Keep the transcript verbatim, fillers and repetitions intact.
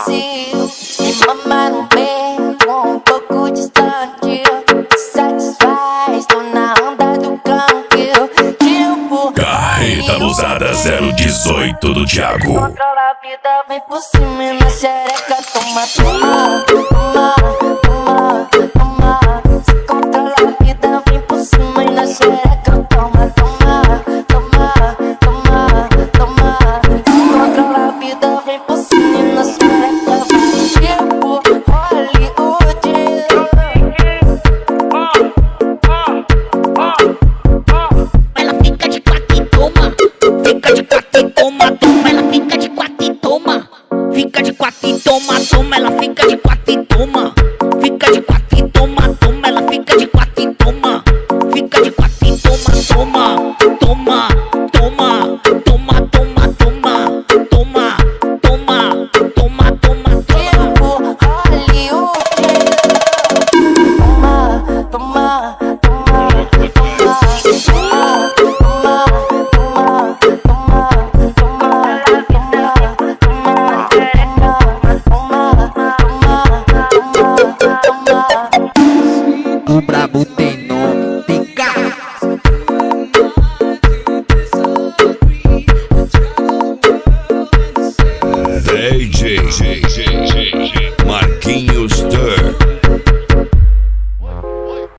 vazio. Me mama no beco, um pouco distante. Satisfaz, tô na onda do canto. Tipo, Carreta abusada zero dezoito do Thiago. controla a vida, vem por cima e na xereca. Toma, toma, toma, toma, toma. Se controla a vida, vem por cima e na xereca. Toma, toma, toma, toma, toma. Se controla a vida, vem por cima e na xereca. Tipo Hollywood. Ela fica de quatro e toma, fica de quatro e toma, toma. Ela fica de quatro e toma, fica de quatro e toma, toma. Ela fica de quatro e toma, fica de quatro e toma, toma. Ela fica de quatro e toma, fica de quatro e toma, toma, toma, toma.